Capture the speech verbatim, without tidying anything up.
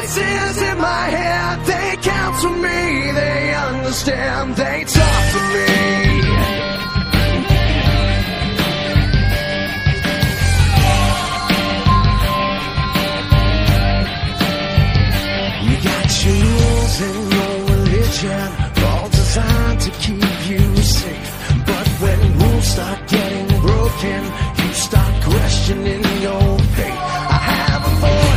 voices in my head, they counsel me, they understand, they talk to me. You got your rules and your religion, all designed to keep you safe. But when rules start getting broken, you start questioning